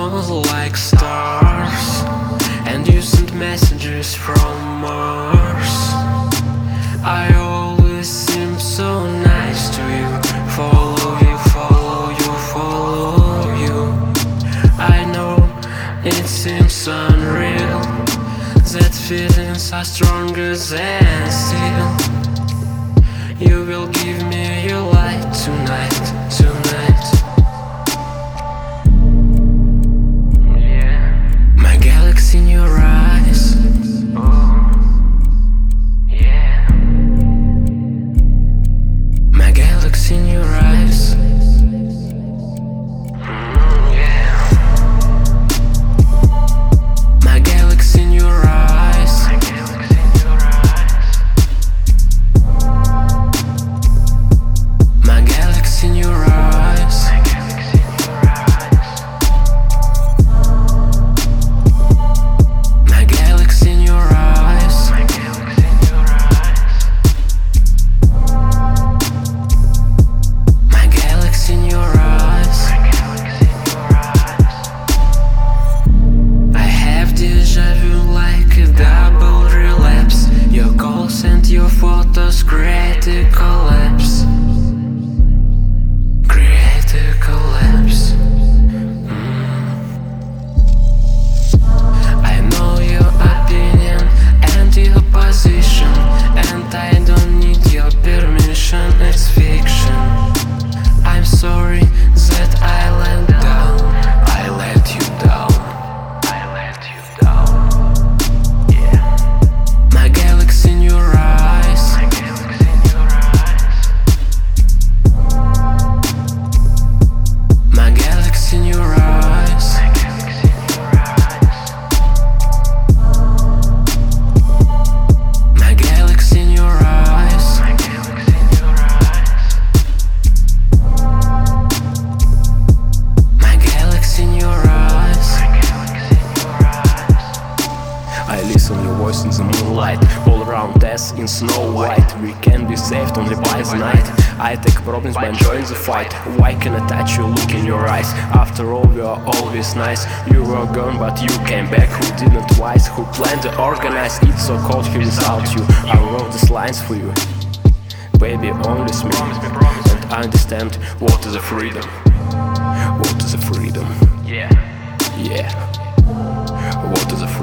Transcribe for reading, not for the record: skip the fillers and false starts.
small like stars, and you send messages from Mars. I always seem so nice to you. Follow you, follow you, follow you. I know it seems unreal, that feelings are stronger than steel. You will give me your light tonight, tonight. Yeah. My galaxy in your eyes. Oh, yeah. My galaxy in your eyes. Yeah. My galaxy in your eyes. My galaxy in your eyes. My galaxy in your eyes. My galaxy in your eyes. I have deja vu like a double relapse. Your calls and your photos create a collapse. Create a collapse. I know your opinion and your position, and I don't need your permission, it's fiction. I'm sorry that I let down. I let you down. I let you down. Yeah. My galaxy in your eyes. My galaxy in your eyes. My galaxy in your eyes. My galaxy in your eyes. My galaxy in your eyes. I listen your voice in the moonlight, all around us in snow white. We can be saved only by the night. I take problems by enjoying the fight. Why can I touch you, look in your eyes? After all, we are always nice. You were gone, but you came back. Who didn't twice? Who planned to organize? It's so cold here without you. I wrote these lines for you. Baby, only me, and I understand what is a freedom. What is a freedom? Yeah. Yeah. What is a freedom?